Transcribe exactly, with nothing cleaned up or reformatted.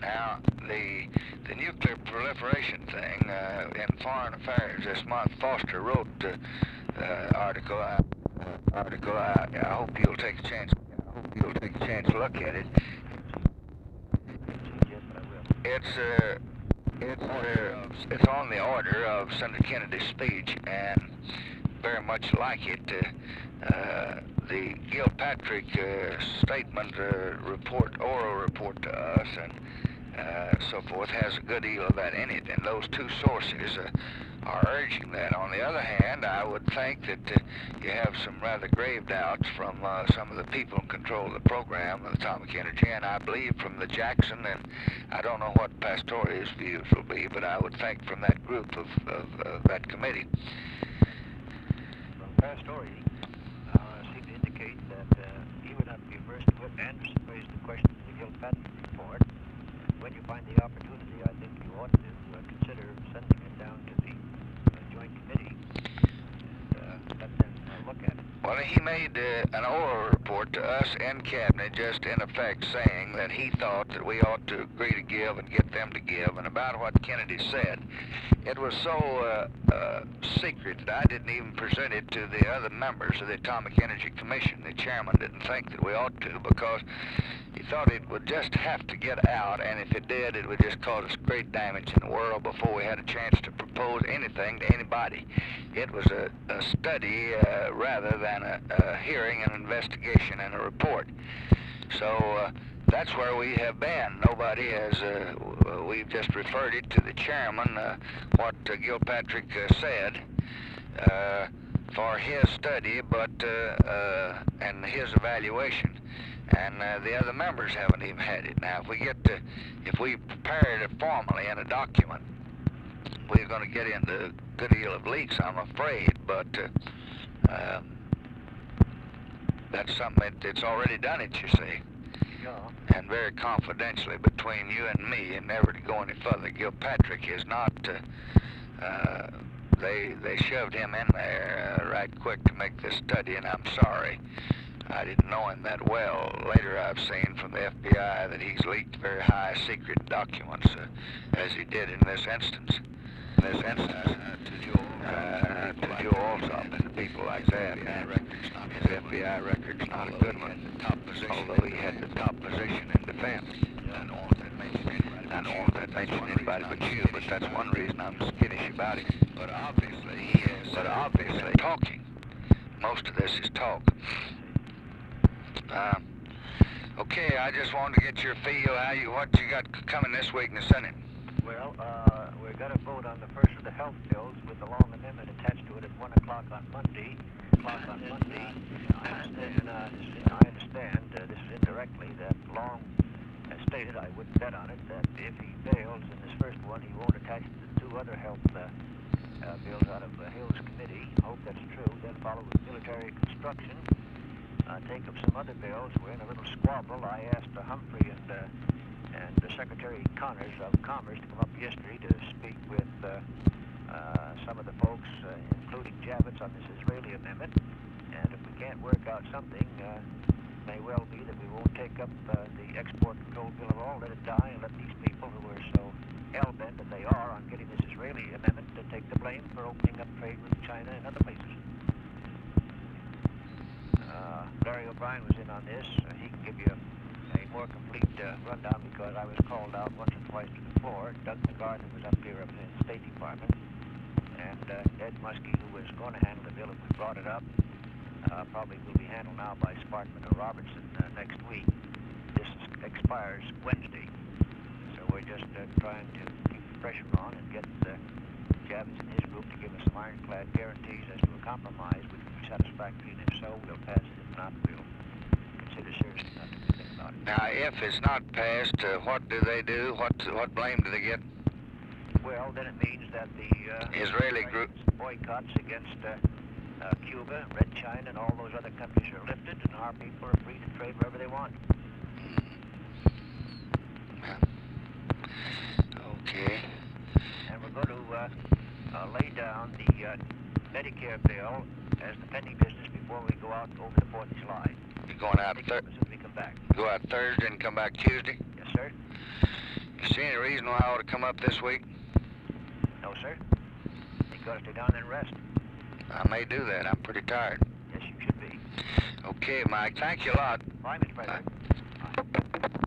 Now, the the nuclear proliferation thing uh, in Foreign Affairs this month, Foster wrote the uh, article. Uh, article. I, I hope you'll take a chance. I hope you'll take a chance to look at it. It's uh, it's uh, it's on the order of Senator Kennedy's speech, and very much like it. Uh, uh, the Gilpatrick uh, statement uh, report, oral report to us, and uh, so forth, has a good deal of that in it, and those two sources uh, are urging that. On the other hand, I would think that uh, you have some rather grave doubts from uh, some of the people in control of the program of atomic energy, and I believe from the Jackson, and I don't know what Pastorius' views will be, but I would think from that group of, of uh, that committee. From Pastorius, uh, seemed to indicate that uh, he would not be averse to it. Anderson raised the question of the Gilpatrick report. When you find the opportunity, I think you ought to uh, consider sending it down to the uh, joint committee and uh, let them uh, look at it. Well, he made uh, an oral report to us and Cabinet, just in effect saying that he thought that we ought to agree to give and get them to give. And about what Kennedy said, it was so uh, uh, secret that I didn't even present it to the other members of the Atomic Energy Commission. The chairman didn't think that we ought to, because he thought it would just have to get out, and if it did, it would just cause us great damage in the world before we had a chance to propose anything to anybody. It was a, a study uh, rather than a, a hearing, an investigation, and a report. So uh, that's where we have been. Nobody has, uh, we've just referred it to the chairman, uh, what uh, Gilpatrick uh, said uh, for his study, but uh, uh, and his evaluation. And uh, the other members haven't even had it. Now, if we get to, if we prepare it formally in a document, we're going to get into a good deal of leaks, I'm afraid, but uh, um, that's something that it's already done it, you see. Yeah. And very confidentially between you and me, and never to go any further. Gilpatrick is not, uh, uh, they, they shoved him in there uh, right quick to make this study, and I'm sorry. I didn't know him that well. Later I've seen from the F B I that he's leaked very high secret documents, uh, as he did in this instance. In this instance, uh, to Joe, uh, to Joe Alsop and people like that. And his F B I record's not a good one, although he had the top position in defense. I don't want that mention anybody but you, but that's one reason I'm skittish about it. But obviously he is. But obviously talking. Most of this is talk. Uh, okay, I just wanted to get your feel, how you, what you got coming this week in the Senate. Well, uh, we're going to vote on the first of the health bills with the long amendment attached to it at one o'clock on Monday. O'clock on Monday. And then, uh, I understand, uh, this is indirectly, that Long has stated, I wouldn't bet on it, that if he fails in this first one, he won't attach the two other health uh, uh, bills out of uh, Hill's committee. I hope that's true. Then follow with military construction. Uh, take up some other bills. We're in a little squabble. I asked uh, Humphrey and uh, and uh, Secretary Connors of Commerce to come up yesterday to speak with uh, uh, some of the folks, uh, including Javits, on this Israeli amendment. And if we can't work out something, uh, it may well be that we won't take up uh, the export control bill at all, let it die, and let these people who are so hell-bent that they are on getting this Israeli amendment to take the blame for opening up trade with China and other places. Uh, Larry O'Brien was in on this. Uh, he can give you a, a more complete uh, rundown, because I was called out once or twice to the floor. Doug McGarden was up here representing the State Department, and uh, Ed Muskie, who was going to handle the bill if we brought it up, uh, probably will be handled now by Sparkman or Robertson uh, next week. This expires Wednesday, so we're just uh, trying to keep the pressure on and get uh, Javits and his group to give us some ironclad guarantees as to a compromise which will be satisfactory, and if so, we'll pass it. If not, we'll consider seriously not to do anything about it. Now, if it's not passed, uh, what do they do? What what blame do they get? Well, then it means that the uh, Israeli group boycotts against uh, uh, Cuba, Red China, and all those other countries are lifted, and our people are free to trade wherever they want. Okay. And we're going to uh, uh, lay down the uh, Medicare bill as the pending business before we go out over the fourth of July. You're going out Thursday. Thursday? As soon as we come back. Go out Thursday and come back Tuesday? Yes, sir. See any reason why I ought to come up this week? No, sir. You gotta stay down there and rest. I may do that. I'm pretty tired. Yes, you should be. Okay, Mike. Thank you a lot. Bye, Mister President. Bye.